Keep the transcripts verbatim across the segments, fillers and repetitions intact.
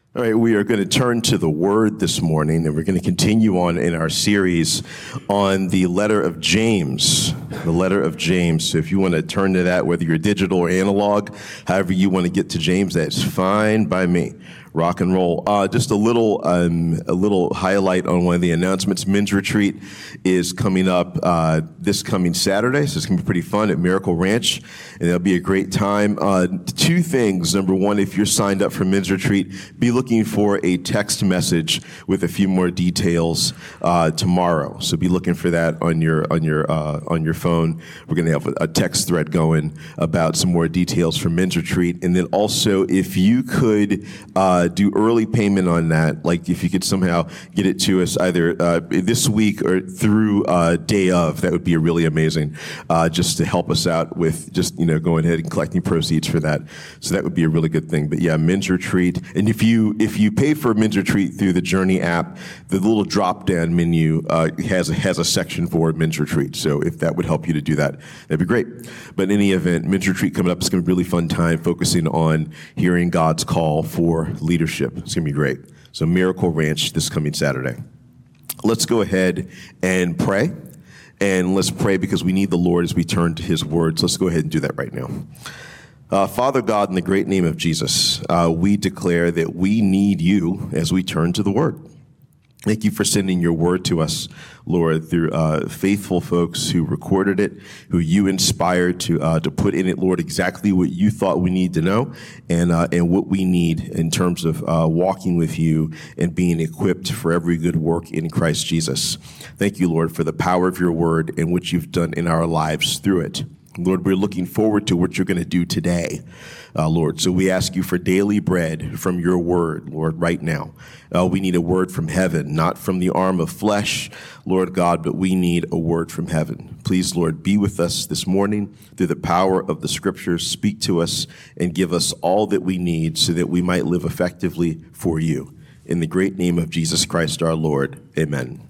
All right, we are going to turn to the Word this morning, and we're going to continue on in our series on the letter of James, the letter of James. So if you want to turn to that, whether you're digital or analog, however you want to get to James, that's fine by me. Rock and roll. Uh, just a little, um, a little highlight on one of the announcements. Men's Retreat is coming up uh, this coming Saturday, so it's going to be pretty fun at Miracle Ranch, and it'll be a great time. Uh, two things. Number one, if you're signed up for Men's Retreat, be looking for a text message with a few more details uh, tomorrow. So be looking for that on your on your uh, on your phone. We're going to have a text thread going about some more details for Men's Retreat, and then also if you could. Uh, Uh, do early payment on that, like if you could somehow get it to us either uh, this week or through uh, day of, that would be really amazing, uh, just to help us out with just, you know, going ahead and collecting proceeds for that. So that would be a really good thing. But yeah, Men's Retreat. And if you if you pay for Men's Retreat through the Journey app, the little drop-down menu uh, has, has a section for Men's Retreat. So if that would help you to do that, that'd be great. But in any event, Men's Retreat coming up, it's going to be a really fun time focusing on hearing God's call for leadership. It's going to be great. So Miracle Ranch this coming Saturday. Let's go ahead and pray. And let's pray because we need the Lord as we turn to his words. Let's go ahead and do that right now. Uh, Father God, in the great name of Jesus, uh, we declare that we need you as we turn to the word. Thank you for sending your word to us, Lord, through uh, faithful folks who recorded it, who you inspired to uh, to put in it, Lord, exactly what you thought we need to know and uh, and what we need in terms of uh, walking with you and being equipped for every good work in Christ Jesus. Thank you, Lord, for the power of your word and what you've done in our lives through it. Lord, we're looking forward to what you're going to do today, uh, Lord. So we ask you for daily bread from your word, Lord, right now. Uh, we need a word from heaven, not from the arm of flesh, Lord God, but we need a word from heaven. Please, Lord, be with us this morning through the power of the scriptures. Speak to us and give us all that we need so that we might live effectively for you. In the great name of Jesus Christ, our Lord, amen.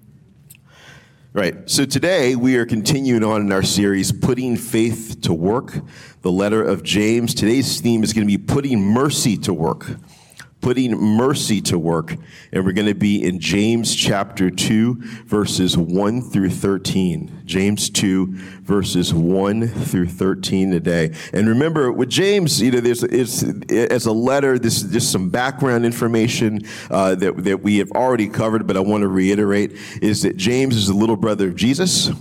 Right. So today we are continuing on in our series, Putting Faith to Work, the letter of James. Today's theme is going to be putting mercy to work. Putting mercy to work. And we're going to be in James chapter two, verses one through thirteen. James two, verses one through thirteen today. And remember, with James, you know, there's it's as a letter, this is just some background information uh, that, that we have already covered, but I want to reiterate, is that James is the little brother of Jesus.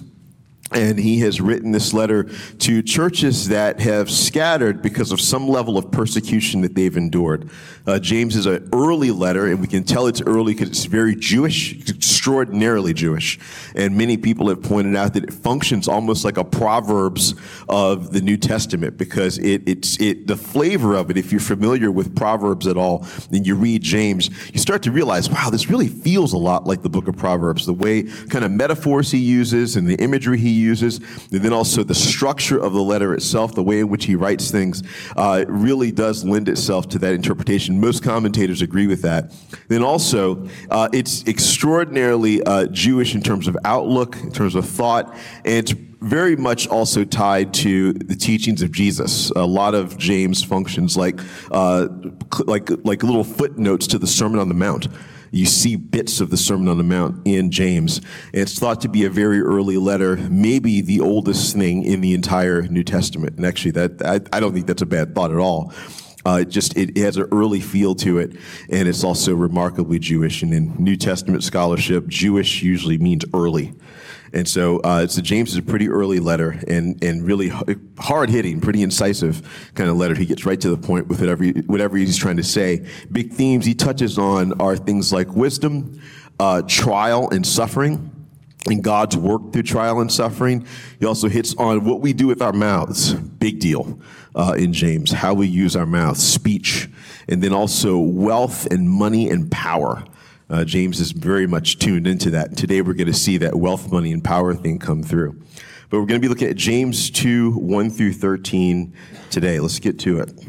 And he has written this letter to churches that have scattered because of some level of persecution that they've endured. Uh, James is an early letter, and we can tell it's early because it's very Jewish, extraordinarily Jewish. And many people have pointed out that it functions almost like a Proverbs of the New Testament because it, it's it the flavor of it, if you're familiar with Proverbs at all, and you read James, you start to realize, wow, this really feels a lot like the book of Proverbs, the way kind of metaphors he uses and the imagery he uses, and then also the structure of the letter itself, the way in which he writes things, uh, really does lend itself to that interpretation. Most commentators agree with that. Then also, uh, it's extraordinarily uh, Jewish in terms of outlook, in terms of thought, and it's very much also tied to the teachings of Jesus. A lot of James functions like uh, like like little footnotes to the Sermon on the Mount. You see bits of the Sermon on the Mount in James. And it's thought to be a very early letter, maybe the oldest thing in the entire New Testament. And actually, that I, I don't think that's a bad thought at all. Uh, it just it, it has an early feel to it, and it's also remarkably Jewish. And in New Testament scholarship, Jewish usually means early. And so, uh, so James is a pretty early letter and, and really hard hitting, pretty incisive kind of letter. He gets right to the point with whatever, whatever he's trying to say. Big themes he touches on are things like wisdom, uh, trial and suffering, and God's work through trial and suffering. He also hits on what we do with our mouths. Big deal uh, in James, how we use our mouths, speech, and then also wealth and money and power. Uh, James is very much tuned into that. Today we're going to see that wealth, money, and power thing come through. But we're going to be looking at James two, one through thirteen today. Let's get to it.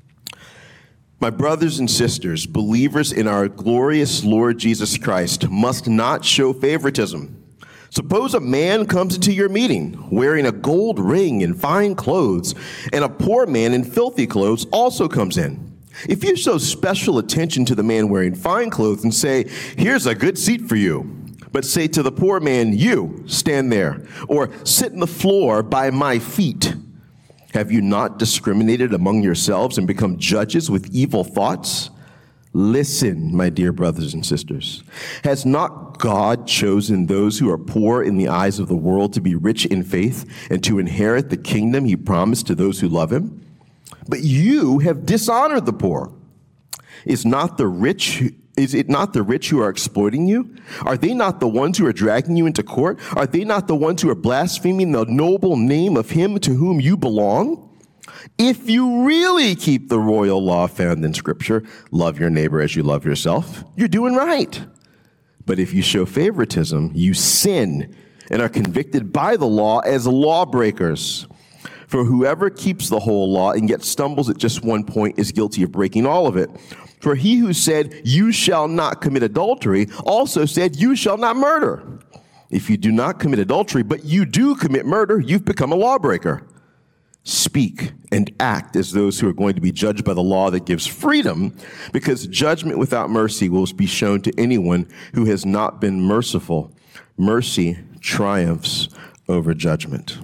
My brothers and sisters, believers in our glorious Lord Jesus Christ, must not show favoritism. Suppose a man comes into your meeting wearing a gold ring and fine clothes, and a poor man in filthy clothes also comes in. If you show special attention to the man wearing fine clothes and say, here's a good seat for you, but say to the poor man, you stand there, or sit on the floor by my feet, have you not discriminated among yourselves and become judges with evil thoughts? Listen, my dear brothers and sisters. Has not God chosen those who are poor in the eyes of the world to be rich in faith and to inherit the kingdom he promised to those who love him? But you have dishonored the poor. Is not the rich Is it not the rich who are exploiting you? Are they not the ones who are dragging you into court? Are they not the ones who are blaspheming the noble name of him to whom you belong? If you really keep the royal law found in Scripture, love your neighbor as you love yourself, you're doing right. But if you show favoritism, you sin and are convicted by the law as lawbreakers. For whoever keeps the whole law and yet stumbles at just one point is guilty of breaking all of it. For he who said, you shall not commit adultery, also said, you shall not murder. If you do not commit adultery, but you do commit murder, you've become a lawbreaker. Speak and act as those who are going to be judged by the law that gives freedom, because judgment without mercy will be shown to anyone who has not been merciful. Mercy triumphs over judgment.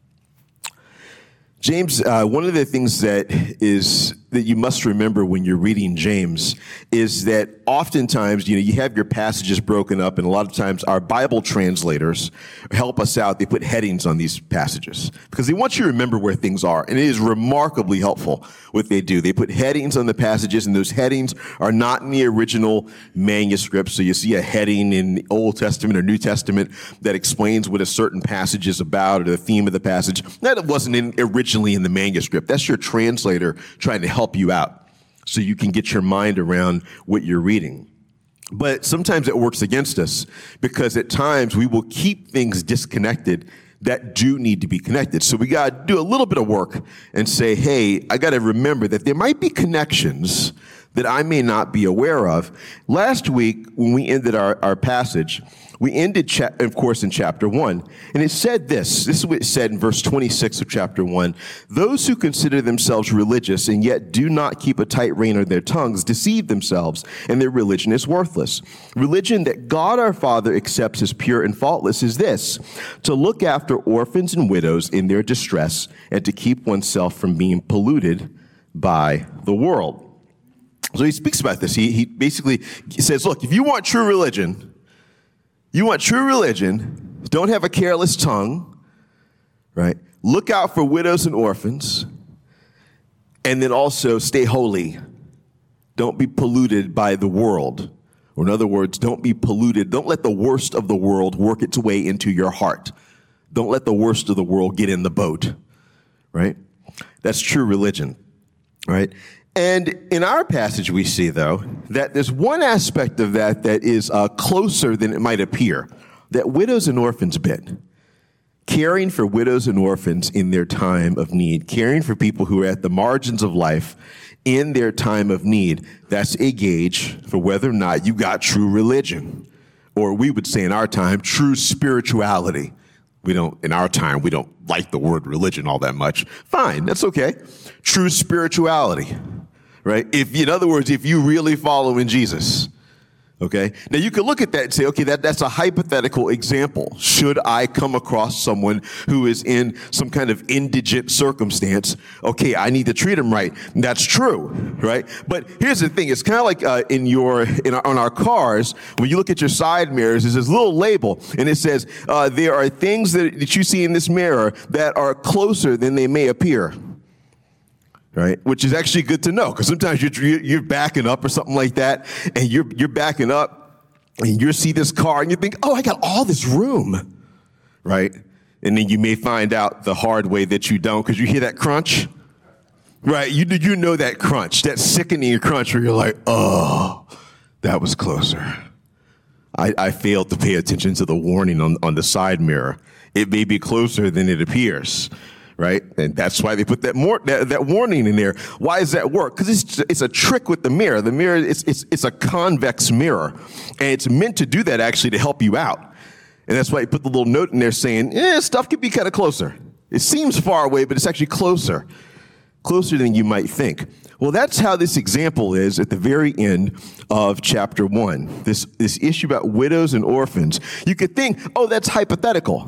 James, uh, one of the things that is that you must remember when you're reading James is that oftentimes, you know, you have your passages broken up, and a lot of times our Bible translators help us out. They put headings on these passages because they want you to remember where things are, and it is remarkably helpful what they do. They put headings on the passages, and those headings are not in the original manuscript. So you see a heading in the Old Testament or New Testament that explains what a certain passage is about or the theme of the passage. That wasn't in, originally in the manuscript. That's your translator trying to help you out so you can get your mind around what you're reading. But sometimes it works against us because at times we will keep things disconnected that do need to be connected. So we got to do a little bit of work and say, hey, I got to remember that there might be connections that I may not be aware of. Last week, when we ended our, our passage, we ended, cha- of course, in chapter one. And it said this. This is what it said in verse twenty-six of chapter one. Those who consider themselves religious and yet do not keep a tight rein on their tongues deceive themselves, and their religion is worthless. Religion that God our Father accepts as pure and faultless is this: to look after orphans and widows in their distress and to keep oneself from being polluted by the world. So he speaks about this. He, he basically says, look, if you want true religion, you want true religion, don't have a careless tongue, right? Look out for widows and orphans, and then also stay holy. Don't be polluted by the world. Or in other words, don't be polluted. Don't let the worst of the world work its way into your heart. Don't let the worst of the world get in the boat, right? That's true religion, right? And in our passage, we see, though, that there's one aspect of that that is uh, closer than it might appear, that widows and orphans bit. Caring for widows and orphans in their time of need, caring for people who are at the margins of life in their time of need, that's a gauge for whether or not you got true religion. Or we would say in our time, true spirituality. We don't, in our time, we don't like the word religion all that much. Fine, that's okay. True spirituality, right? If, in other words, if you really follow in Jesus, okay? Now you could look at that and say, okay, that, that's a hypothetical example. Should I come across someone who is in some kind of indigent circumstance? Okay, I need to treat them right. And that's true, right? But here's the thing. It's kind of like uh, in your, in our, on our cars, when you look at your side mirrors, there's this little label, and it says, uh, there are things that, that you see in this mirror that are closer than they may appear. Right, which is actually good to know, because sometimes you're you're backing up or something like that, and you're you're backing up, and you see this car, and you think, "Oh, I got all this room," right? And then you may find out the hard way that you don't, because you hear that crunch, right? You you know that crunch, that sickening crunch, where you're like, "Oh, that was closer." I, I failed to pay attention to the warning on on the side mirror. It may be closer than it appears. Right? And that's why they put that, more, that that warning in there. Why does that work? Because it's it's a trick with the mirror. The mirror, it's, it's, it's a convex mirror. And it's meant to do that actually to help you out. And that's why you put the little note in there saying, eh, stuff could be kind of closer. It seems far away, but it's actually closer. Closer than you might think. Well, that's how this example is at the very end of chapter one. This, this issue about widows and orphans. You could think, oh, that's hypothetical.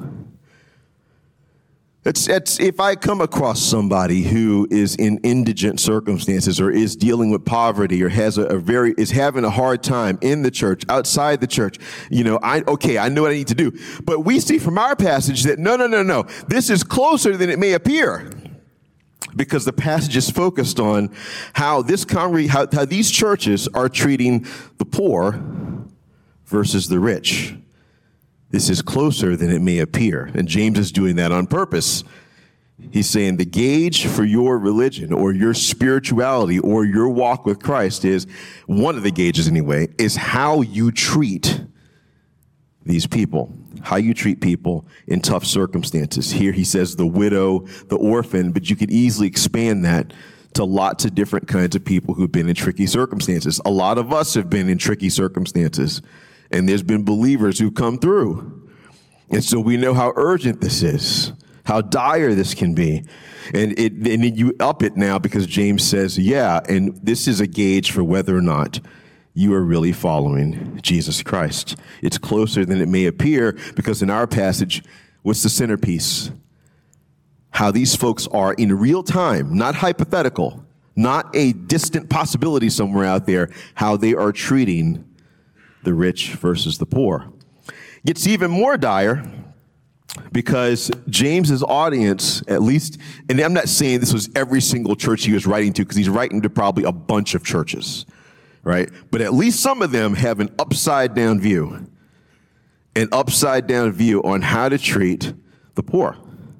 It's, it's, if I come across somebody who is in indigent circumstances or is dealing with poverty or has a, a very, is having a hard time in the church, outside the church, you know, I, okay, I know what I need to do. But we see from our passage that no, no, no, no, this is closer than it may appear. Because the passage is focused on how this congregation, how, how these churches are treating the poor versus the rich. This is closer than it may appear. And James is doing that on purpose. He's saying the gauge for your religion or your spirituality or your walk with Christ is, one of the gauges anyway, is how you treat these people, how you treat people in tough circumstances. Here he says the widow, the orphan, but you could easily expand that to lots of different kinds of people who've been in tricky circumstances. A lot of us have been in tricky circumstances. And there's been believers who've come through. And so we know how urgent this is, how dire this can be. And it, and you up it now because James says, yeah, and this is a gauge for whether or not you are really following Jesus Christ. It's closer than it may appear because in our passage, what's the centerpiece? How these folks are in real time, not hypothetical, not a distant possibility somewhere out there, how they are treating the rich versus the poor. Gets even more dire because James's audience, at least, and I'm not saying this was every single church he was writing to, because he's writing to probably a bunch of churches, right? But at least some of them have an upside down view, an upside down view on how to treat the poor.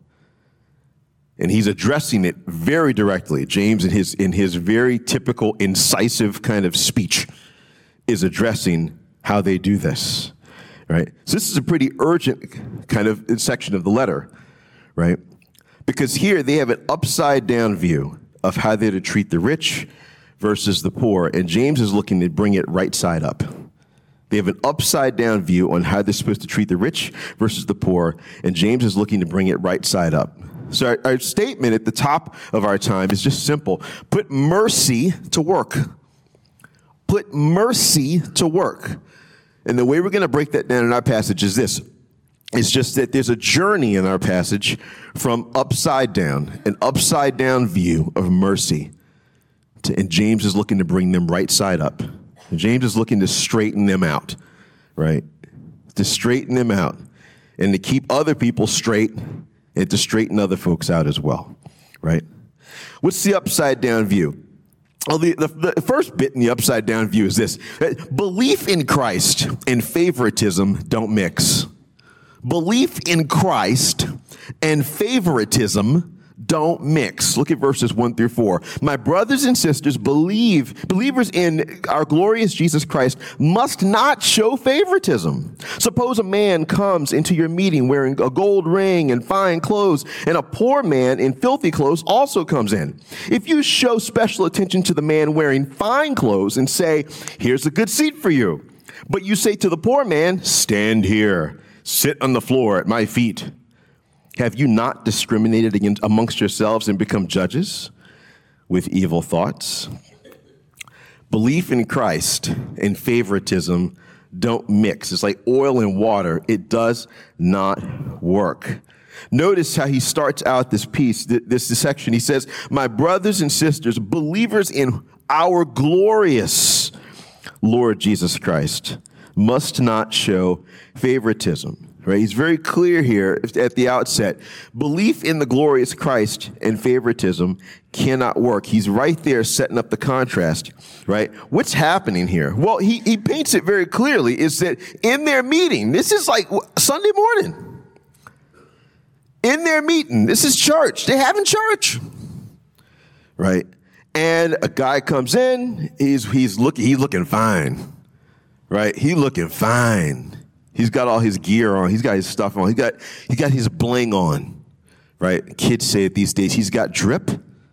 And he's addressing it very directly. James, in his, in his very typical incisive kind of speech, is addressing how they do this, right? So this is a pretty urgent kind of section of the letter, right? Because here they have an upside down view of how they're to treat the rich versus the poor, and James is looking to bring it right side up. They have an upside down view on how they're supposed to treat the rich versus the poor, and James is looking to bring it right side up. So our, our statement at the top of our time is just simple. Put mercy to work. Put mercy to work. And the way we're going to break that down in our passage is this. It's just that there's a journey in our passage from upside down, an upside down view of mercy. To, and James is looking to bring them right side up. And James is looking to straighten them out, right? To straighten them out and to keep other people straight and to straighten other folks out as well, right? What's the upside down view? Well, the, the, the first bit in the upside down view is this. Belief in Christ and favoritism don't mix. Belief in Christ and favoritism don't mix. Look at verses one through four. My brothers and sisters, believe, believers in our glorious Jesus Christ must not show favoritism. Suppose a man comes into your meeting wearing a gold ring and fine clothes, and a poor man in filthy clothes also comes in. If you show special attention to the man wearing fine clothes and say, here's a good seat for you, but you say to the poor man, stand here, sit on the floor at my feet, have you not discriminated against, amongst yourselves and become judges with evil thoughts? Belief in Christ and favoritism don't mix. It's like oil and water. It does not work. Notice how he starts out this piece, this, this section. He says, my brothers and sisters, believers in our glorious Lord Jesus Christ, must not show favoritism. Right? He's very clear here at the outset. Belief in the glorious Christ and favoritism cannot work. He's right there setting up the contrast, right? What's happening here? Well, he, he paints it very clearly is that in their meeting, this is like Sunday morning. In their meeting, this is church. They're having church, right? And a guy comes in, he's, he's looking, he's looking fine, right? He looking fine. He's got all his gear on. He's got his stuff on. He got he got his bling on, right? Kids say it these days. He's got drip.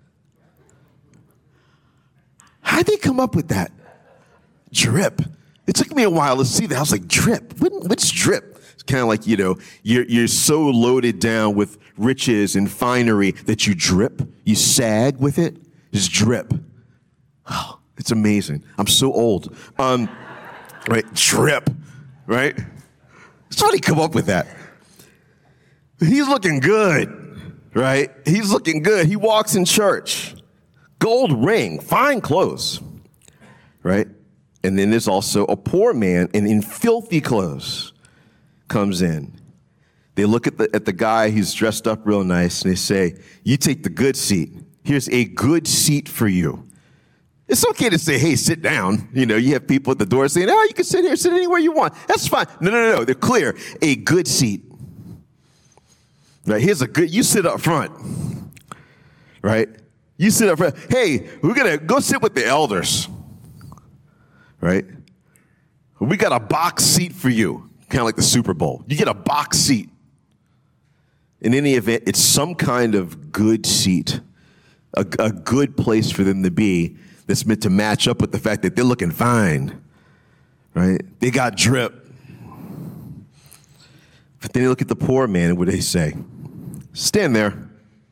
How'd they come up with that? Drip. It took me a while to see that. I was like, drip? What's drip? It's kind of like, you know, you're you're so loaded down with riches and finery that you drip. You sag with it. It's drip. Oh, it's amazing. I'm so old. Um, right? Drip, right? Somebody come up with that. He's looking good, right? He's looking good. He walks in church. Gold ring, fine clothes, right? And then there's also a poor man and in filthy clothes comes in. They look at the at the guy who's dressed up real nice and they say, you take the good seat. Here's a good seat for you. It's okay to say, hey, sit down. You know, you have people at the door saying, oh, you can sit here, sit anywhere you want. That's fine. No, no, no, no. They're clear. A good seat. Right? Here's a good, you sit up front. Right? You sit up front. Hey, we're going to go sit with the elders. Right? We got a box seat for you. Kind of like the Super Bowl. You get a box seat. In any event, it's some kind of good seat. A, a good place for them to be that's meant to match up with the fact that they're looking fine, right? They got drip. But then they look at the poor man, and what do they say? Stand there.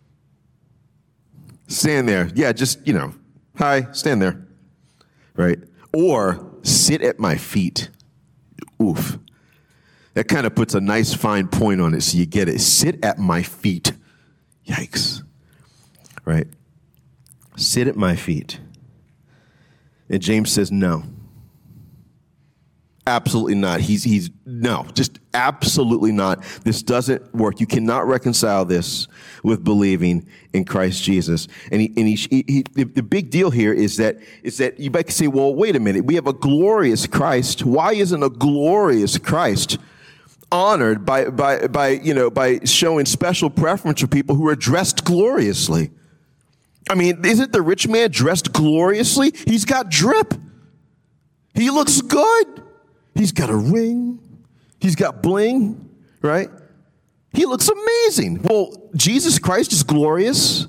Stand there. Yeah, just, you know, hi, stand there, right? Or sit at my feet. Oof. That kind of puts a nice fine point on it so you get it. Sit at my feet. Yikes. Right? Sit at my feet. And James says, no. Absolutely not. He's, he's, no, just absolutely not. This doesn't work. You cannot reconcile this with believing in Christ Jesus. And he, and he, he, he the, the big deal here is that, is that you might say, well, wait a minute. We have a glorious Christ. Why isn't a glorious Christ honored by, by, by, you know, by showing special preference for people who are dressed gloriously? I mean, isn't the rich man dressed gloriously? He's got drip. He looks good. He's got a ring. He's got bling, right? He looks amazing. Well, Jesus Christ is glorious.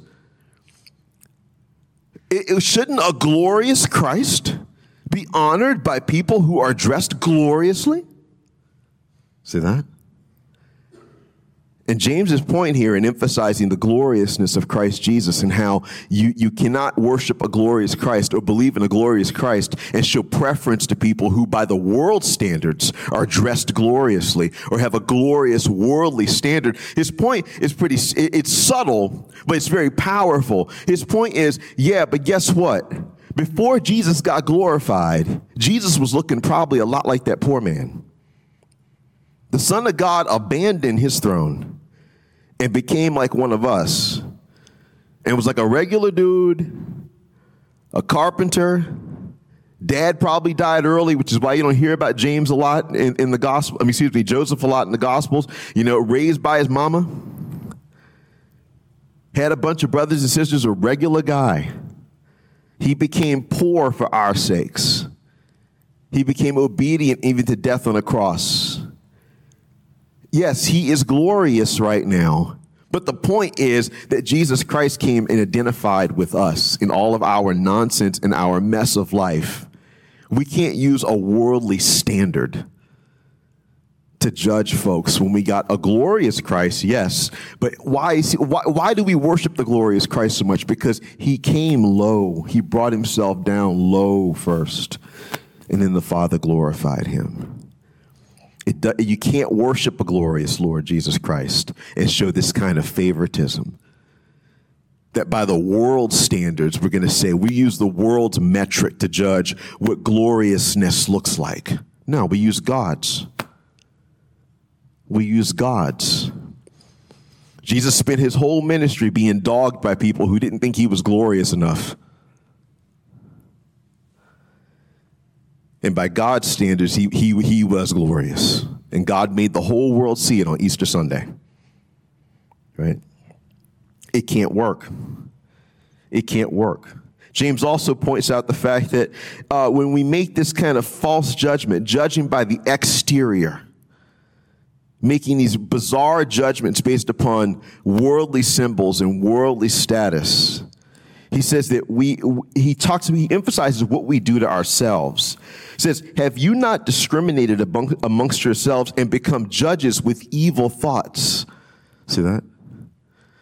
It, it, shouldn't a glorious Christ be honored by people who are dressed gloriously? See that? And James's point here in emphasizing the gloriousness of Christ Jesus and how you, you cannot worship a glorious Christ or believe in a glorious Christ and show preference to people who by the world standards are dressed gloriously or have a glorious worldly standard. His point is pretty, it's subtle, but it's very powerful. His point is, yeah, but guess what? Before Jesus got glorified, Jesus was looking probably a lot like that poor man. The Son of God abandoned his throne and became like one of us. And was like a regular dude, a carpenter. Dad probably died early, which is why you don't hear about James a lot in, in the gospel. I mean, excuse me, Joseph a lot in the Gospels. You know, raised by his mama. Had a bunch of brothers and sisters, a regular guy. He became poor for our sakes. He became obedient even to death on a cross. Yes, he is glorious right now. But the point is that Jesus Christ came and identified with us in all of our nonsense and our mess of life. We can't use a worldly standard to judge folks when we got a glorious Christ, yes. But why, is he, why, why do we worship the glorious Christ so much? Because he came low. He brought himself down low first, and then the Father glorified him. It do, you can't worship a glorious Lord Jesus Christ and show this kind of favoritism. That by the world's standards, we're going to say we use the world's metric to judge what gloriousness looks like. No, we use God's. We use God's. Jesus spent his whole ministry being dogged by people who didn't think he was glorious enough. And by God's standards, he, he, he was glorious. And God made the whole world see it on Easter Sunday. Right? It can't work. It can't work. James also points out the fact that uh, when we make this kind of false judgment, judging by the exterior, making these bizarre judgments based upon worldly symbols and worldly status, he says that we, he talks, he emphasizes what we do to ourselves. He says, have you not discriminated among, amongst yourselves and become judges with evil thoughts? See that?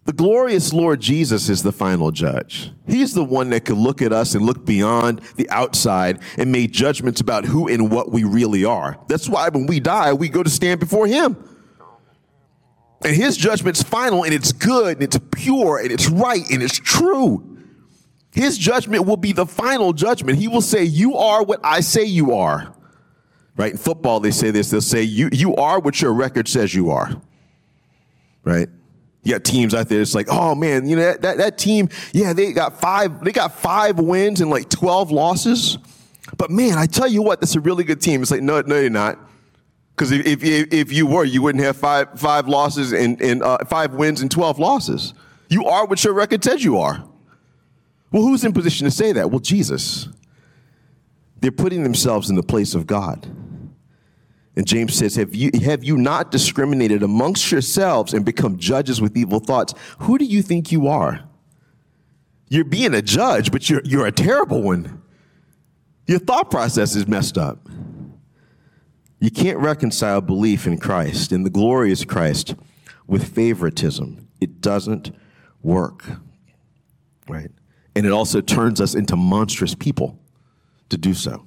The glorious Lord Jesus is the final judge. He's the one that could look at us and look beyond the outside and make judgments about who and what we really are. That's why when we die, we go to stand before him. And his judgment's final, and it's good, and it's pure, and it's right, and it's true. His judgment will be the final judgment. He will say, you are what I say you are. Right? In football, they say this. They'll say, you, you are what your record says you are. Right? You got teams out there. It's like, oh man, you know that, that that team. Yeah, they got five. They got five wins and like twelve losses. But man, I tell you what, that's a really good team. It's like, no, no, you're not. Because if, if if you were, you wouldn't have five five losses and and uh, five wins and twelve losses. You are what your record says you are. Well, who's in position to say that? Well, Jesus. They're putting themselves in the place of God. And James says, have you, have you not discriminated amongst yourselves and become judges with evil thoughts? Who do you think you are? You're being a judge, but you're, you're a terrible one. Your thought process is messed up. You can't reconcile belief in Christ, in the glorious Christ, with favoritism. It doesn't work, right? And it also turns us into monstrous people to do so.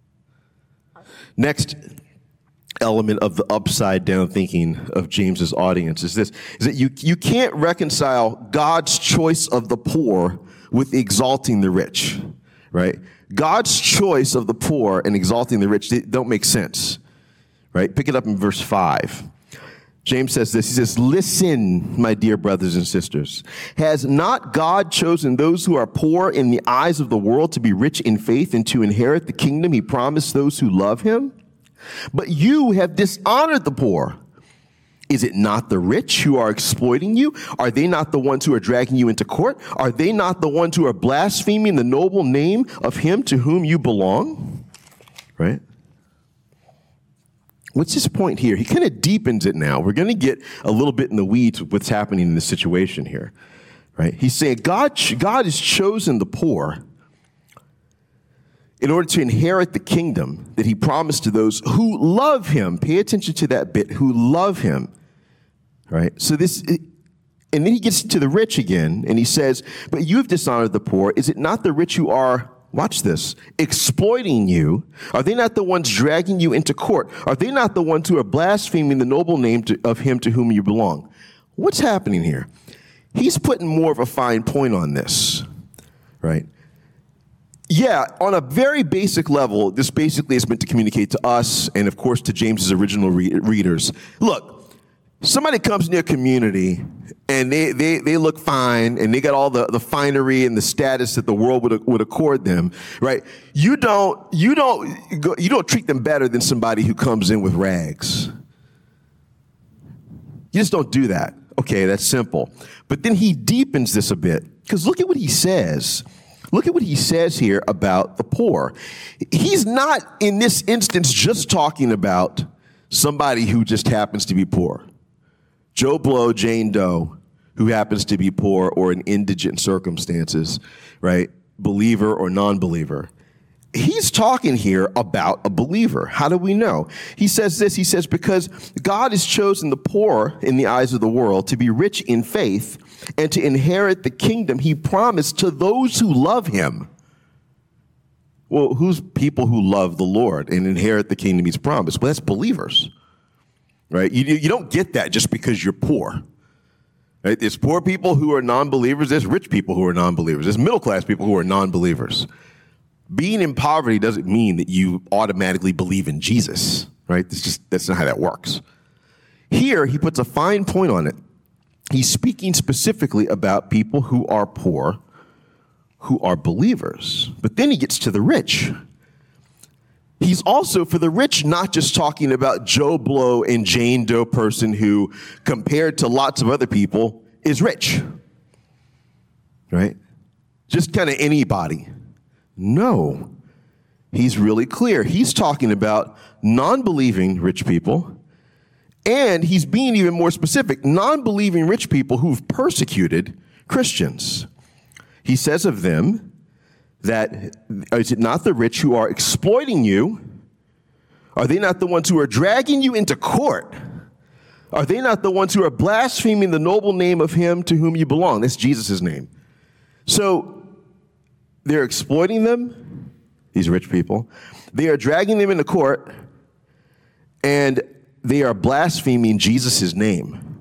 Next element of the upside down thinking of James's audience is this, is that you, you can't reconcile God's choice of the poor with exalting the rich, right? God's choice of the poor and exalting the rich, they don't make sense, right? Pick it up in verse five. James says this, he says, listen, my dear brothers and sisters, has not God chosen those who are poor in the eyes of the world to be rich in faith and to inherit the kingdom he promised those who love him? But you have dishonored the poor. Is it not the rich who are exploiting you? Are they not the ones who are dragging you into court? Are they not the ones who are blaspheming the noble name of him to whom you belong? Right? What's his point here? He kind of deepens it now. We're going to get a little bit in the weeds with what's happening in this situation here. Right? He's saying God, God has chosen the poor in order to inherit the kingdom that he promised to those who love him. Pay attention to that bit, who love him, right? So this, and then he gets to the rich again, and he says, but you've dishonored the poor. Is it not the rich who are, watch this, exploiting you? Are they not the ones dragging you into court? Are they not the ones who are blaspheming the noble name to, of him to whom you belong? What's happening here? He's putting more of a fine point on this, right? Yeah, on a very basic level, this basically is meant to communicate to us and, of course, to James's original re- readers. Look, somebody comes in your community and they, they, they look fine and they got all the, the finery and the status that the world would would accord them, right? You don't you don't go, you don't treat them better than somebody who comes in with rags. You just don't do that. Okay, that's simple. But then he deepens this a bit, because look at what he says. Look at what he says here about the poor. He's not, in this instance, just talking about somebody who just happens to be poor. Joe Blow, Jane Doe, who happens to be poor or in indigent circumstances, right? Believer or non-believer. He's talking here about a believer. How do we know? He says this, he says, because God has chosen the poor in the eyes of the world to be rich in faith and to inherit the kingdom he promised to those who love him. Well, who's people who love the Lord and inherit the kingdom he's promised? Well, that's believers, right? You, you don't get that just because you're poor. Right? There's poor people who are non-believers. There's rich people who are non-believers. There's middle-class people who are non-believers. Being in poverty doesn't mean that you automatically believe in Jesus, right? That's just, that's not how that works. Here, he puts a fine point on it. He's speaking specifically about people who are poor, who are believers. But then he gets to the rich. He's also, for the rich, not just talking about Joe Blow and Jane Doe person who, compared to lots of other people, is rich, right? Just kind of anybody. No, he's really clear. He's talking about non-believing rich people, and he's being even more specific, non-believing rich people who've persecuted Christians. He says of them that, is it not the rich who are exploiting you? Are they not the ones who are dragging you into court? Are they not the ones who are blaspheming the noble name of him to whom you belong? That's Jesus' name. So they're exploiting them, these rich people. They are dragging them into court, and they are blaspheming Jesus' name.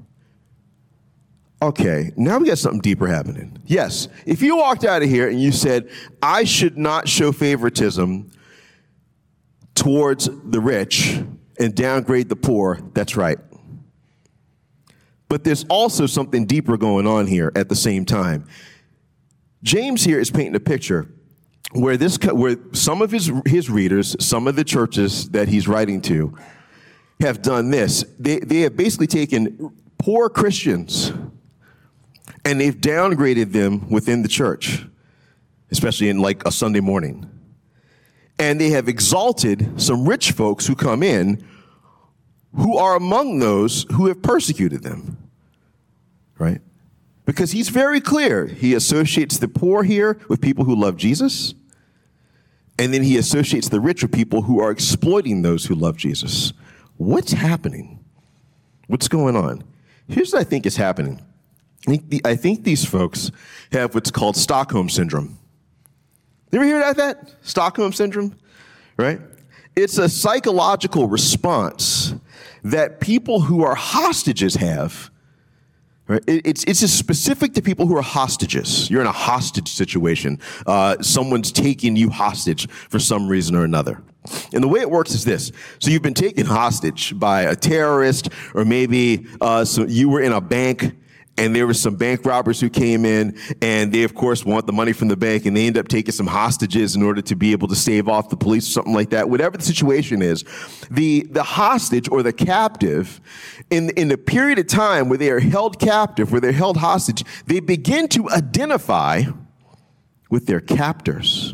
Okay, now we got something deeper happening. Yes, if you walked out of here and you said, I should not show favoritism towards the rich and downgrade the poor, that's right. But there's also something deeper going on here at the same time. James here is painting a picture where this, where some of his, his readers, some of the churches that he's writing to, have done this. They, they have basically taken poor Christians and they've downgraded them within the church, especially in like a Sunday morning. And they have exalted some rich folks who come in who are among those who have persecuted them, right? Because he's very clear. He associates the poor here with people who love Jesus, and then he associates the rich with people who are exploiting those who love Jesus. What's happening? What's going on? Here's what I think is happening. I think, the, I think these folks have what's called Stockholm Syndrome. You ever hear about that? Stockholm Syndrome, right? It's a psychological response that people who are hostages have. Right? It's, it's just specific to people who are hostages. You're in a hostage situation. Uh, someone's taking you hostage for some reason or another. And the way it works is this. So you've been taken hostage by a terrorist, or maybe uh, so you were in a bank and there were some bank robbers who came in, and they, of course, want the money from the bank, and they end up taking some hostages in order to be able to stave off the police or something like that. Whatever the situation is, the, the hostage or the captive, in, in the period of time where they are held captive, where they're held hostage, they begin to identify with their captors.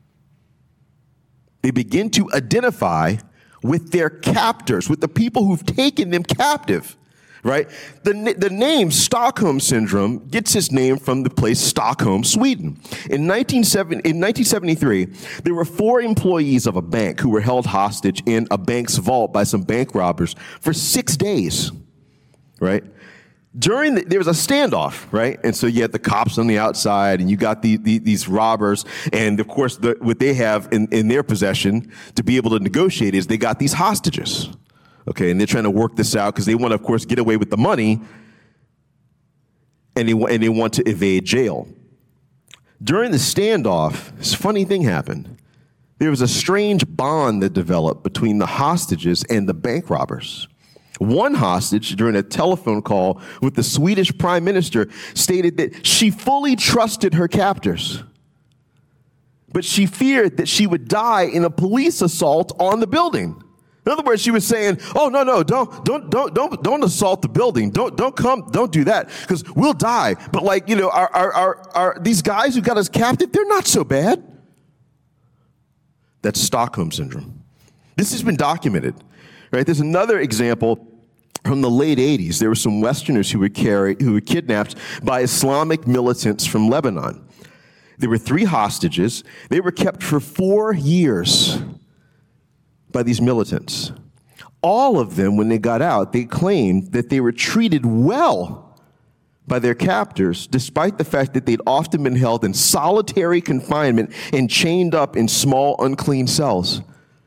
They begin to identify with their captors, with the people who've taken them captive. Right? The, the name Stockholm Syndrome gets its name from the place Stockholm, Sweden. In nineteen seventy-three, there were four employees of a bank who were held hostage in a bank's vault by some bank robbers for six days. Right? During the, there was a standoff, right? And so you had the cops on the outside, and you got the, the, these robbers, and of course, the, what they have in, in their possession to be able to negotiate is they got these hostages. Okay, and they're trying to work this out because they want to, of course, get away with the money, and they, and they want to evade jail. During the standoff, this funny thing happened. There was a strange bond that developed between the hostages and the bank robbers. One hostage, during a telephone call with the Swedish prime minister, stated that she fully trusted her captors, but she feared that she would die in a police assault on the building. In other words, she was saying, "Oh no, no, don't, don't, don't, don't, don't assault the building. Don't, don't come, don't do that, because we'll die." But like, you know, our, our, our, our, these guys who got us captive, they're not so bad. That's Stockholm Syndrome. This has been documented, right? There's another example from the late eighties. There were some Westerners who were carried, who were kidnapped by Islamic militants from Lebanon. There were three hostages. They were kept for four years. By these militants. All of them, when they got out, they claimed that they were treated well by their captors, despite the fact that they'd often been held in solitary confinement and chained up in small, unclean cells.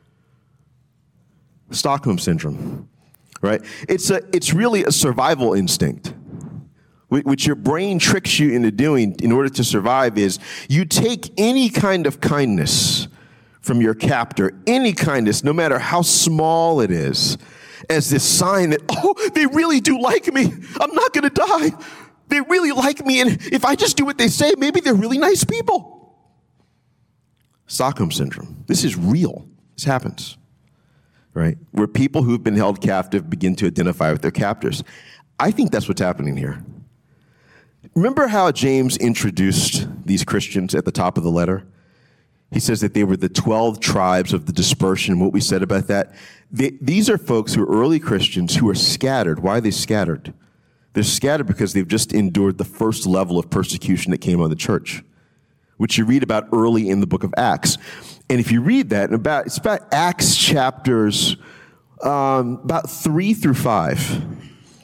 Stockholm Syndrome, right? It's a, it's really a survival instinct, which your brain tricks you into doing in order to survive. Is you take any kind of kindness from your captor, any kindness, no matter how small it is, as this sign that, oh, they really do like me. I'm not going to die. They really like me. And if I just do what they say, maybe they're really nice people. Stockholm Syndrome. This is real. This happens, right? Where people who've been held captive begin to identify with their captors. I think that's what's happening here. Remember how James introduced these Christians at the top of the letter? He says that they were the twelve tribes of the dispersion. What we said about that, they, these are folks who are early Christians who are scattered. Why are they scattered? They're scattered because they've just endured the first level of persecution that came on the church, which you read about early in the book of Acts. And if you read that, about it's about Acts chapters um, about three through five.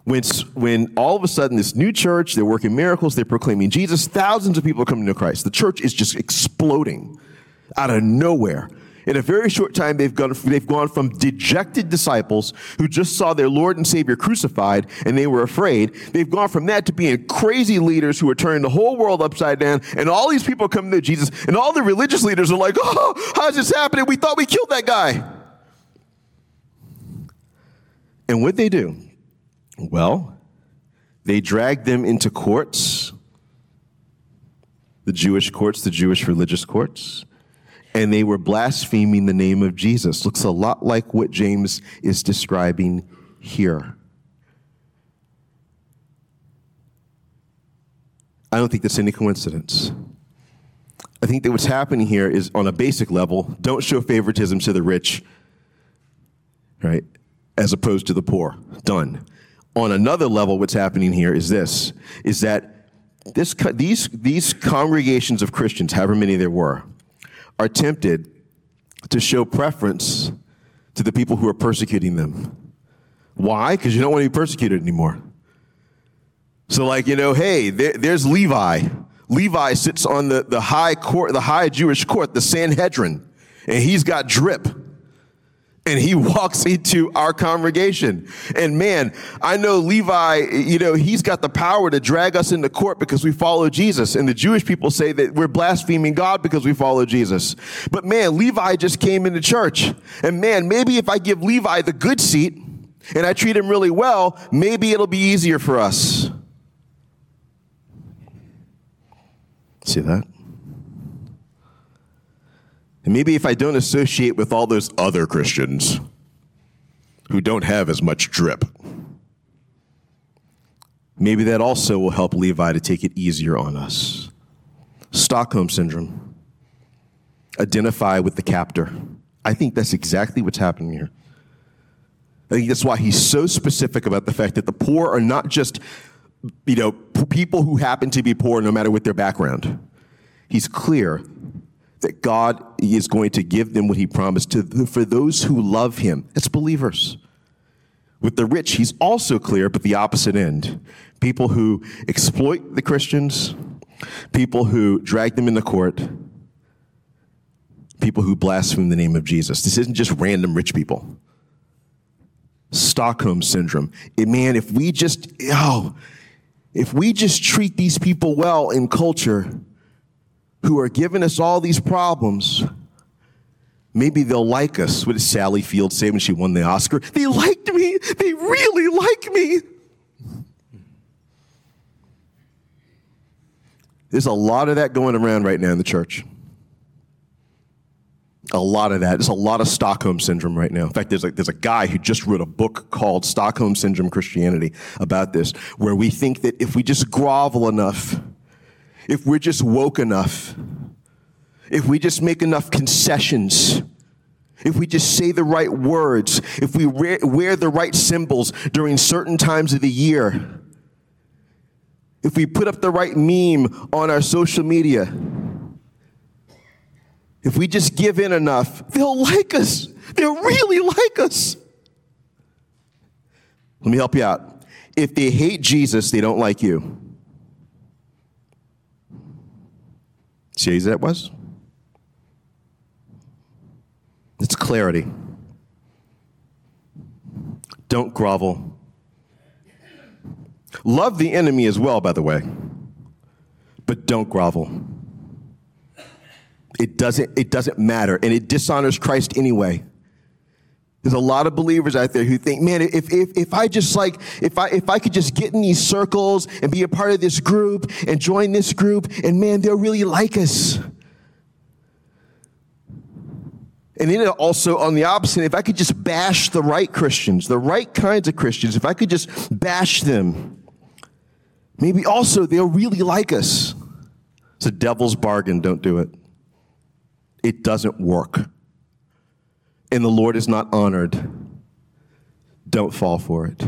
When, when all of a sudden this new church, they're working miracles, they're proclaiming Jesus, thousands of people are coming to Christ. The church is just exploding out of nowhere. In a very short time, they've gone, they've gone from dejected disciples who just saw their Lord and Savior crucified and they were afraid. They've gone from that to being crazy leaders who are turning the whole world upside down, and all these people are coming to Jesus, and all the religious leaders are like, oh, how's this happening? We thought we killed that guy. And what'd they do? Well, they dragged them into courts, the Jewish courts, the Jewish religious courts, and they were blaspheming the name of Jesus. Looks a lot like what James is describing here. I don't think that's any coincidence. I think that what's happening here is, on a basic level, don't show favoritism to the rich, right, as opposed to the poor. Done. On another level, what's happening here is this, is that this, these, these congregations of Christians, however many there were, are tempted to show preference to the people who are persecuting them. Why? Because you don't want to be persecuted anymore. So like, you know, hey, there, there's Levi. Levi sits on the, the high court, the high Jewish court, the Sanhedrin, and he's got drip. And he walks into our congregation. And man, I know Levi, you know, he's got the power to drag us into court because we follow Jesus. And the Jewish people say that we're blaspheming God because we follow Jesus. But man, Levi just came into church. And man, maybe if I give Levi the good seat and I treat him really well, maybe it'll be easier for us. See that? And maybe if I don't associate with all those other Christians who don't have as much drip, maybe that also will help Levi to take it easier on us. Stockholm Syndrome. Identify with the captor. I think that's exactly what's happening here. I think that's why he's so specific about the fact that the poor are not just, you know, people who happen to be poor no matter what their background. He's clear that God is going to give them what he promised to for those who love him. It's believers. With the rich, he's also clear, but the opposite end. People who exploit the Christians, people who drag them into court, people who blaspheme the name of Jesus. This isn't just random rich people. Stockholm Syndrome. It, man, if we just, oh, if we just treat these people well in culture, who are giving us all these problems, maybe they'll like us. What did Sally Field say when she won the Oscar? They liked me. They really like me. There's a lot of that going around right now in the church. A lot of that. There's a lot of Stockholm Syndrome right now. In fact, there's a, there's a guy who just wrote a book called Stockholm Syndrome Christianity about this, where we think that if we just grovel enough, if we're just woke enough, if we just make enough concessions, if we just say the right words, if we wear the right symbols during certain times of the year, if we put up the right meme on our social media, if we just give in enough, they'll like us. They'll really like us. Let me help you out. If they hate Jesus, they don't like you. See how easy that was? It's clarity. Don't grovel. Love the enemy as well, by the way, but don't grovel. It doesn't, it doesn't matter, and it dishonors Christ anyway. There's a lot of believers out there who think, man, if if if I just like, if I if I could just get in these circles and be a part of this group and join this group, and man, they'll really like us. And then also on the opposite, if I could just bash the right Christians, the right kinds of Christians, if I could just bash them, maybe also they'll really like us. It's a devil's bargain. Don't do it. It doesn't work. And the Lord is not honored. Don't fall for it.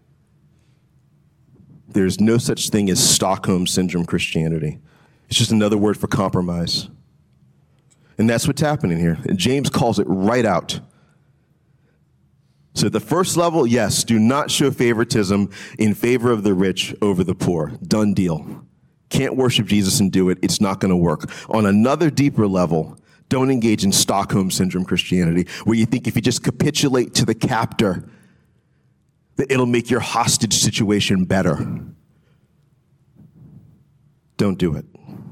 There's no such thing as Stockholm Syndrome Christianity. It's just another word for compromise. And that's what's happening here. And James calls it right out. So the first level, yes, do not show favoritism in favor of the rich over the poor. Done deal. Can't worship Jesus and do it. It's not going to work. On another deeper level, don't engage in Stockholm Syndrome Christianity, where you think if you just capitulate to the captor, that it'll make your hostage situation better. Don't do it.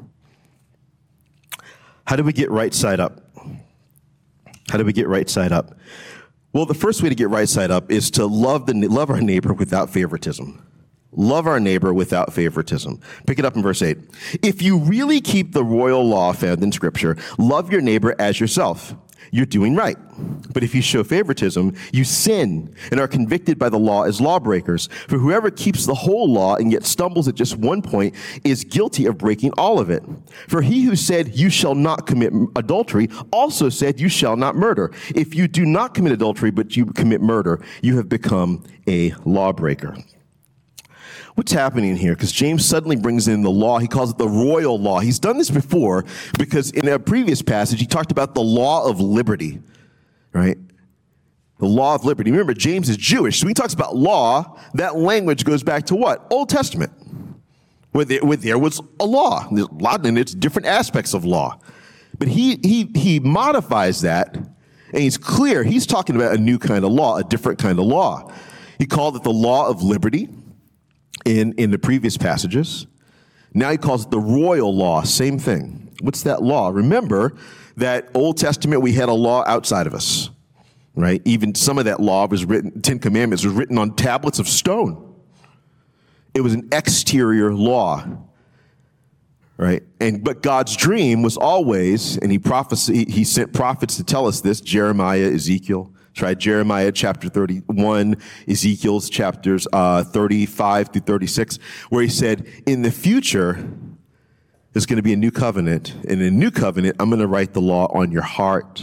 How do we get right side up? How do we get right side up? Well, the first way to get right side up is to love the love our neighbor without favoritism. Love our neighbor without favoritism. Pick it up in verse eight. If you really keep the royal law found in Scripture, love your neighbor as yourself. You're doing right. But if you show favoritism, you sin and are convicted by the law as lawbreakers. For whoever keeps the whole law and yet stumbles at just one point is guilty of breaking all of it. For he who said, you shall not commit adultery, also said, you shall not murder. If you do not commit adultery, but you commit murder, you have become a lawbreaker. What's happening here? Because James suddenly brings in the law. He calls it the royal law. He's done this before because in a previous passage, he talked about the law of liberty, right? The law of liberty. Remember, James is Jewish. So when he talks about law, that language goes back to what? Old Testament, where there, where there was a law. There's a lot, and it's different aspects of law. But he, he, he modifies that, and he's clear. He's talking about a new kind of law, a different kind of law. He called it the law of liberty. In, in the previous passages. Now he calls it the royal law, same thing. What's that law? Remember that Old Testament, we had a law outside of us, right? Even some of that law was written, Ten Commandments was written on tablets of stone. It was an exterior law, right? And, but God's dream was always, and he prophesied, he sent prophets to tell us this, Jeremiah, Ezekiel, Try Jeremiah chapter thirty-one, Ezekiel's chapters uh, thirty-five through thirty-six, where he said, in the future, there's going to be a new covenant. And in a new covenant, I'm going to write the law on your heart.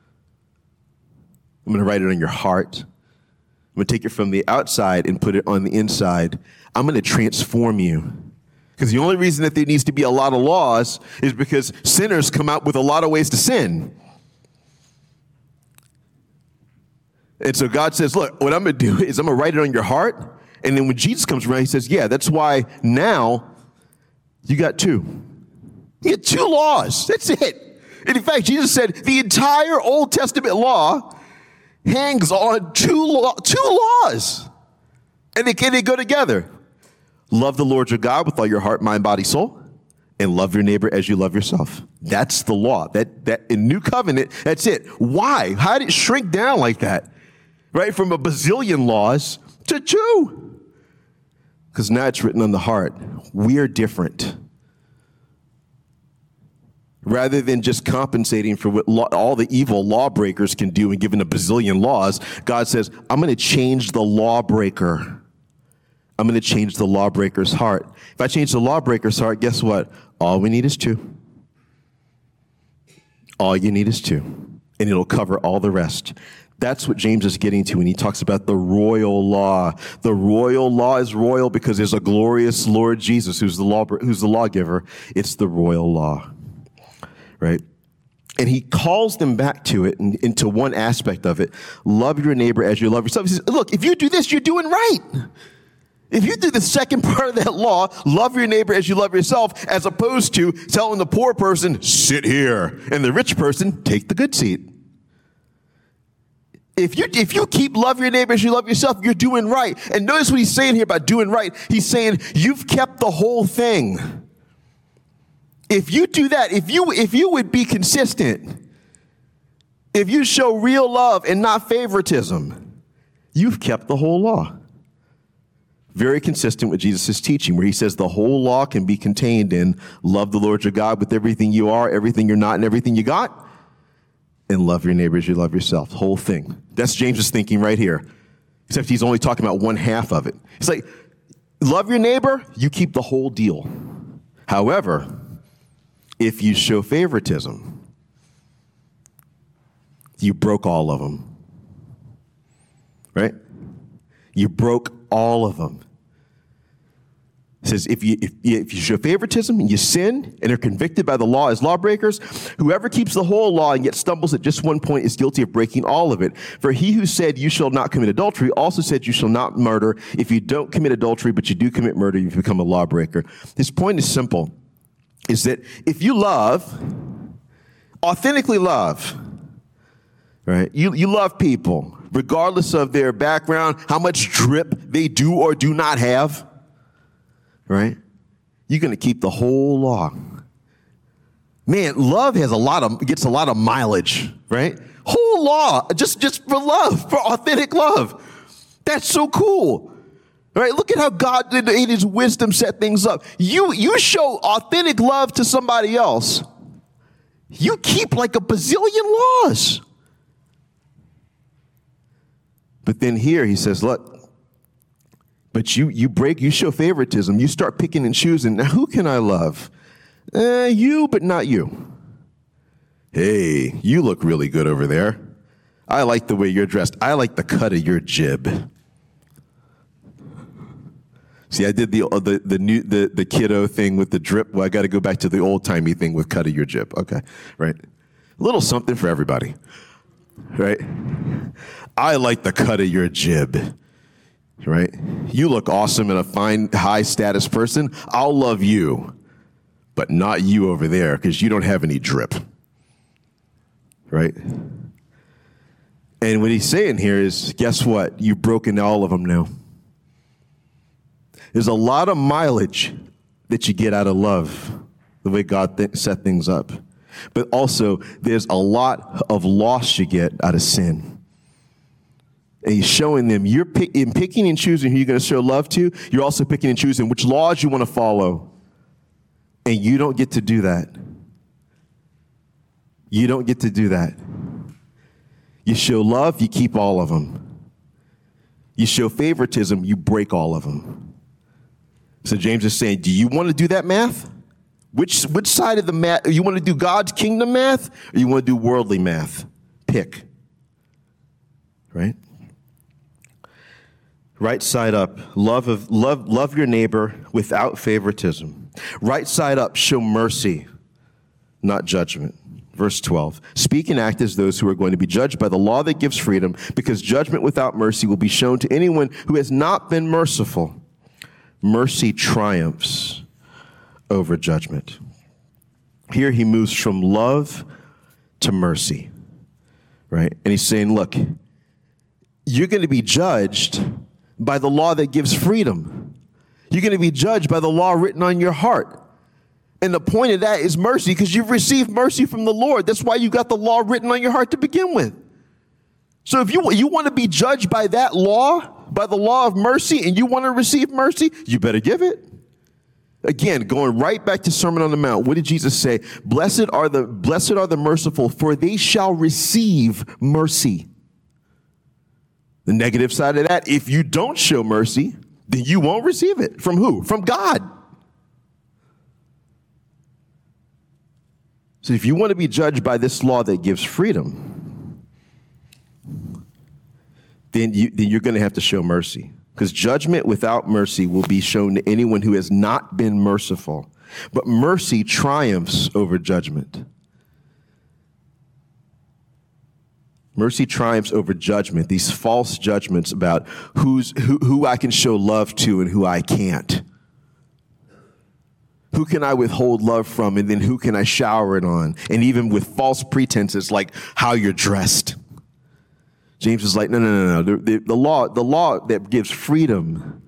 I'm going to write it on your heart. I'm going to take it from the outside and put it on the inside. I'm going to transform you. Because the only reason that there needs to be a lot of laws is because sinners come out with a lot of ways to sin. And so God says, look, what I'm going to do is I'm going to write it on your heart. And then when Jesus comes around, he says, yeah, that's why now you got two. You got two laws. That's it. And in fact, Jesus said the entire Old Testament law hangs on two, law, two laws. And they, and they go together. Love the Lord your God with all your heart, mind, body, soul. And love your neighbor as you love yourself. That's the law. That, that in New Covenant, that's it. Why? How did it shrink down like that? Right, from a bazillion laws to two. Because now it's written on the heart. We're different. Rather than just compensating for what law, all the evil lawbreakers can do and given a bazillion laws, God says, I'm going to change the lawbreaker. I'm going to change the lawbreaker's heart. If I change the lawbreaker's heart, guess what? All we need is two. All you need is two. And it'll cover all the rest. That's what James is getting to when he talks about the royal law. The royal law is royal because there's a glorious Lord Jesus who's the law, who's the lawgiver. It's the royal law, right? And he calls them back to it and into one aspect of it. Love your neighbor as you love yourself. He says, look, if you do this, you're doing right. If you do the second part of that law, love your neighbor as you love yourself, as opposed to telling the poor person, sit here, and the rich person, take the good seat. If you, if you keep love your neighbor as you love yourself, you're doing right. And notice what he's saying here about doing right. He's saying you've kept the whole thing. If you do that, if you, if you would be consistent, if you show real love and not favoritism, you've kept the whole law. Very consistent with Jesus' teaching, where he says the whole law can be contained in love the Lord your God with everything you are, everything you're not, and everything you got. And love your neighbor as you love yourself. The whole thing. That's James's thinking right here. Except he's only talking about one half of it. It's like, love your neighbor, you keep the whole deal. However, if you show favoritism, you broke all of them. Right? You broke all of them. It says, if you, if, you, if you show favoritism and you sin and are convicted by the law as lawbreakers, whoever keeps the whole law and yet stumbles at just one point is guilty of breaking all of it. For he who said you shall not commit adultery also said you shall not murder. If you don't commit adultery, but you do commit murder, you've become a lawbreaker. His point is simple, is that if you love, authentically love, right? You, you love people, regardless of their background, how much drip they do or do not have, right? You're going to keep the whole law. Man, love has a lot of, gets a lot of mileage, right? Whole law, just, just for love, for authentic love. That's so cool, right? Look at how God in his wisdom set things up. You, you show authentic love to somebody else. You keep like a bazillion laws. But then here he says, look, but you, you break, you show favoritism. You start picking and choosing. Now, who can I love? Uh, you, but not you. Hey, you look really good over there. I like the way you're dressed. I like the cut of your jib. See, I did the the the new the, the kiddo thing with the drip. Well, I got to go back to the old timey thing with cut of your jib. Okay, right. A little something for everybody, right? I like the cut of your jib. Right? You look awesome and a fine, high-status person. I'll love you, but not you over there because you don't have any drip. Right? And what he's saying here is, guess what? You've broken all of them now. There's a lot of mileage that you get out of love, the way God th- set things up. But also, there's a lot of loss you get out of sin. And he's showing them, you're pick, in picking and choosing who you're going to show love to, you're also picking and choosing which laws you want to follow. And you don't get to do that. You don't get to do that. You show love, you keep all of them. You show favoritism, you break all of them. So James is saying, do you want to do that math? Which, which side of the math? You want to do God's kingdom math or you want to do worldly math? Pick. Right? Right side up, love of love love your neighbor without favoritism. Right side up, show mercy, not judgment. Verse twelve, speak and act as those who are going to be judged by the law that gives freedom, because judgment without mercy will be shown to anyone who has not been merciful. Mercy triumphs over judgment. Here he moves from love to mercy, right? And he's saying, look, you're going to be judged by the law that gives freedom. You're going to be judged by the law written on your heart. And the point of that is mercy, because you've received mercy from the Lord. That's why you got the law written on your heart to begin with. So if you, you want to be judged by that law, by the law of mercy, and you want to receive mercy, you better give it. Again, going right back to Sermon on the Mount, what did Jesus say? Blessed are the, blessed are the merciful, for they shall receive mercy. The negative side of that, if you don't show mercy, then you won't receive it. From who? From God. So if you want to be judged by this law that gives freedom, then, you, then you're going to have to show mercy. Because judgment without mercy will be shown to anyone who has not been merciful. But mercy triumphs over judgment. Mercy triumphs over judgment, these false judgments about who's, who, who I can show love to and who I can't. Who can I withhold love from, and then who can I shower it on? And even with false pretenses like how you're dressed. James is like, no, no, no, no. The, the, the law, the law that gives freedom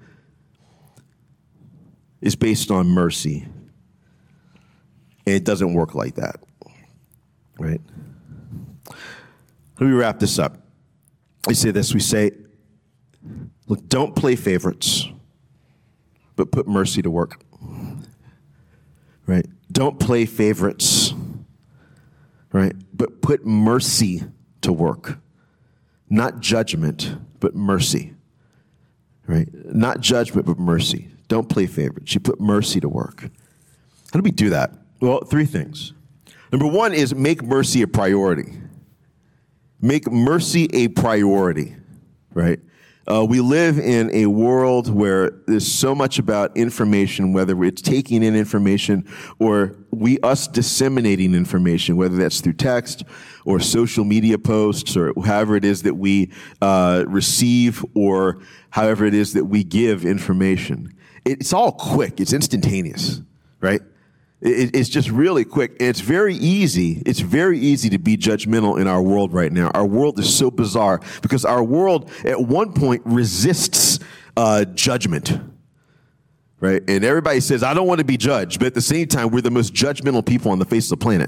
is based on mercy. And it doesn't work like that, right? Let me wrap this up. We say this, we say, look, don't play favorites, but put mercy to work. Right? Don't play favorites, right? But put mercy to work. Not judgment, but mercy. Right? Not judgment, but mercy. Don't play favorites. You put mercy to work. How do we do that? Well, three things. Number one is make mercy a priority. Make mercy a priority, right? Uh, we live in a world where there's so much about information, whether it's taking in information or we us disseminating information, whether that's through text or social media posts or however it is that we uh, receive or however it is that we give information. It's all quick. It's instantaneous, right? It, it's just really quick. And it's very easy. It's very easy to be judgmental in our world right now. Our world is so bizarre because our world at one point resists uh, judgment, right? And everybody says, I don't want to be judged. But at the same time, we're the most judgmental people on the face of the planet.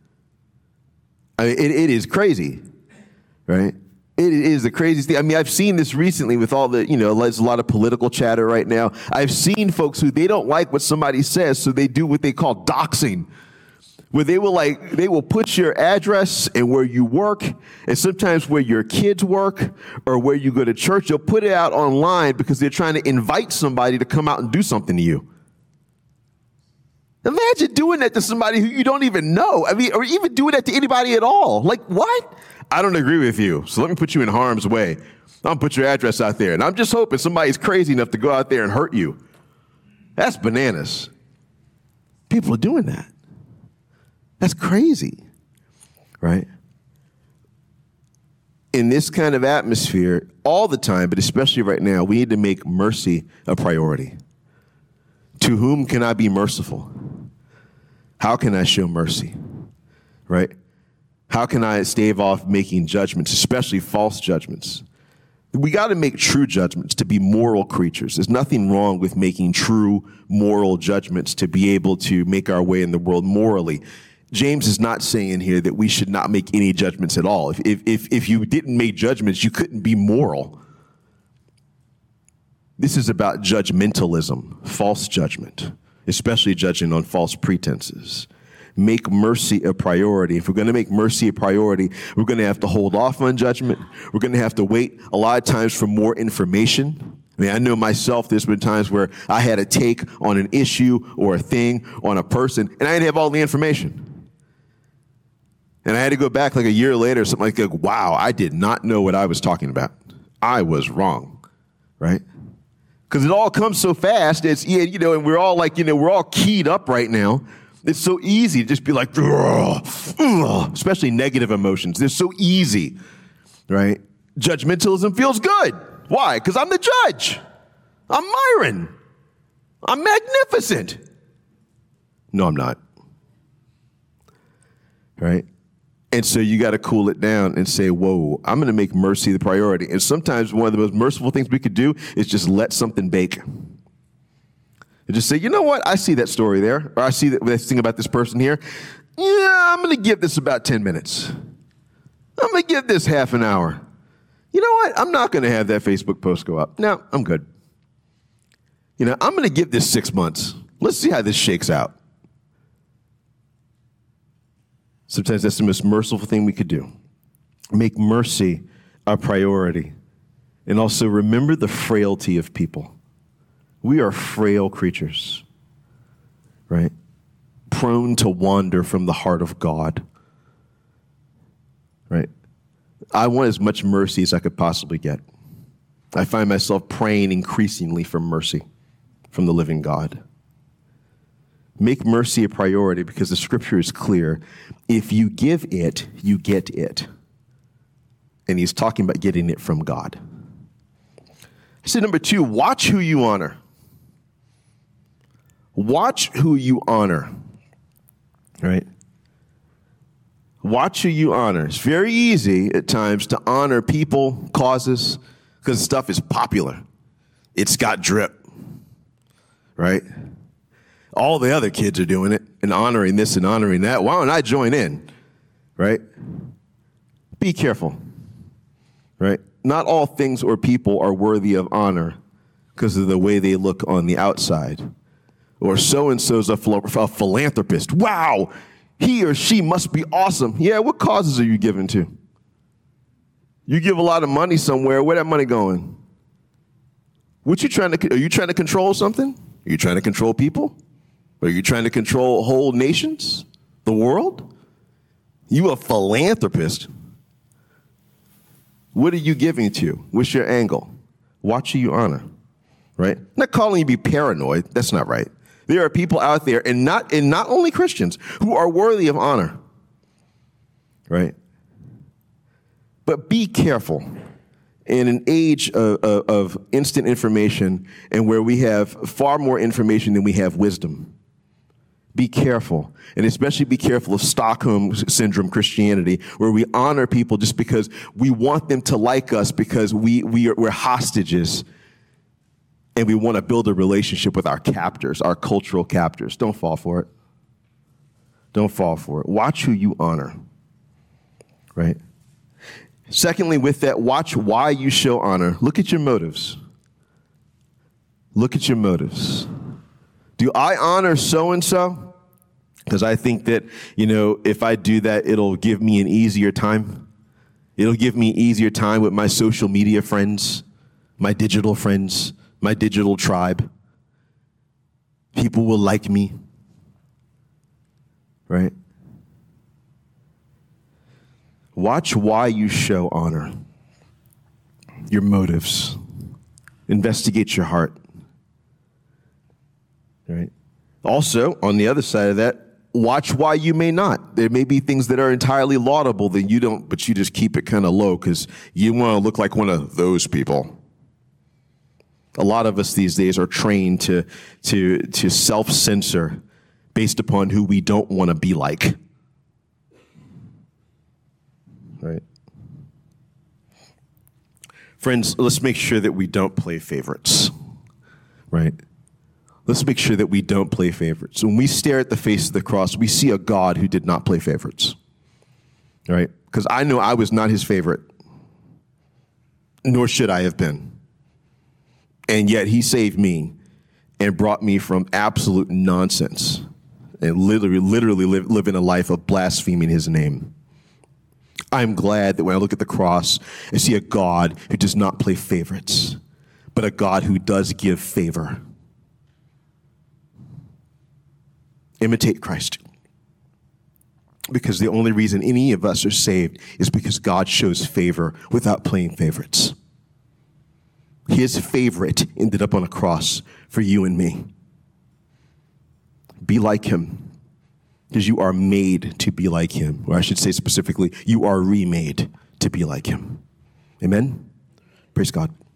I mean, it, it is crazy, right? It is the craziest thing. I mean, I've seen this recently with all the, you know, there's a lot of political chatter right now. I've seen folks who they don't like what somebody says, so they do what they call doxing, where they will like, they will put your address and where you work and sometimes where your kids work or where you go to church. They'll put it out online because they're trying to invite somebody to come out and do something to you. Imagine doing that to somebody who you don't even know. I mean, or even doing that to anybody at all. Like, what? I don't agree with you, so let me put you in harm's way. I'll put your address out there, and I'm just hoping somebody's crazy enough to go out there and hurt you. That's bananas. People are doing that. That's crazy, right? In this kind of atmosphere, all the time, but especially right now, we need to make mercy a priority. To whom can I be merciful? How can I show mercy, right? How can I stave off making judgments, especially false judgments? We got to make true judgments to be moral creatures. There's nothing wrong with making true moral judgments to be able to make our way in the world morally. James is not saying here that we should not make any judgments at all. If, if, if you didn't make judgments, you couldn't be moral. This is about judgmentalism, false judgment, especially judging on false pretenses. Make mercy a priority. If we're going to make mercy a priority, we're going to have to hold off on judgment. We're going to have to wait a lot of times for more information. I mean, I know myself, there's been times where I had a take on an issue or a thing on a person, and I didn't have all the information. And I had to go back like a year later or something like that. Wow, I did not know what I was talking about. I was wrong, right? Because it all comes so fast. It's, you know, and we're all like, you know, we're all keyed up right now. It's so easy to just be like, ugh, ugh, especially negative emotions. They're so easy, right? Judgmentalism feels good. Why? Because I'm the judge. I'm Myron. I'm magnificent. No, I'm not. Right? And so you got to cool it down and say, whoa, I'm going to make mercy the priority. And sometimes one of the most merciful things we could do is just let something bake. And just say, you know what? I see that story there. Or I see that this thing about this person here. Yeah, I'm going to give this about ten minutes. I'm going to give this half an hour. You know what? I'm not going to have that Facebook post go up. No, I'm good. You know, I'm going to give this six months. Let's see how this shakes out. Sometimes that's the most merciful thing we could do. Make mercy a priority. And also remember the frailty of people. We are frail creatures, right? Prone to wander from the heart of God, right? I want as much mercy as I could possibly get. I find myself praying increasingly for mercy from the living God. Make mercy a priority because the scripture is clear. If you give it, you get it. And he's talking about getting it from God. I said number two, watch who you honor. Watch who you honor, right? Watch who you honor. It's very easy at times to honor people, causes, because stuff is popular. It's got drip, right? All the other kids are doing it and honoring this and honoring that. Why don't I join in, right? Be careful, right? Not all things or people are worthy of honor because of the way they look on the outside. Or so-and-so's a, phil- a philanthropist. Wow, he or she must be awesome. Yeah, what causes are you giving to? You give a lot of money somewhere. Where that money going? What you trying to? Are you trying to control something? Are you trying to control people? Are you trying to control whole nations? The world? You a philanthropist. What are you giving to? What's your angle? Watch who you honor, right? I'm not calling you to be paranoid. That's not right. There are people out there, and not and not only Christians, who are worthy of honor, right? But be careful. In an age of, of, of instant information and where we have far more information than we have wisdom, be careful. And especially be careful of Stockholm Syndrome Christianity, where we honor people just because we want them to like us because we, we are, we're hostages and we want to build a relationship with our captors, our cultural captors. Don't fall for it. Don't fall for it. Watch who you honor, right? Secondly, with that, watch why you show honor. Look at your motives. Look at your motives. Do I honor so-and-so? Because I think that, you know, if I do that, it'll give me an easier time. It'll give me easier time with my social media friends, my digital friends, my digital tribe. People will like me, right? Watch why you show honor, your motives. Investigate your heart. Right? Also, on the other side of that, watch why you may not. There may be things that are entirely laudable that you don't, but you just keep it kind of low because you want to look like one of those people. A lot of us these days are trained to, to, to self-censor based upon who we don't want to be like. Right? Friends, let's make sure that we don't play favorites, right? Let's make sure that we don't play favorites. When we stare at the face of the cross, we see a God who did not play favorites, right? Because I know I was not his favorite, nor should I have been. And yet he saved me and brought me from absolute nonsense and literally, literally live, living a life of blaspheming his name. I'm glad that when I look at the cross, I see a God who does not play favorites, but a God who does give favor. Imitate Christ. Because the only reason any of us are saved is because God shows favor without playing favorites. His favorite ended up on a cross for you and me. Be like him. Because you are made to be like him. Or I should say specifically, you are remade to be like him. Amen? Praise God.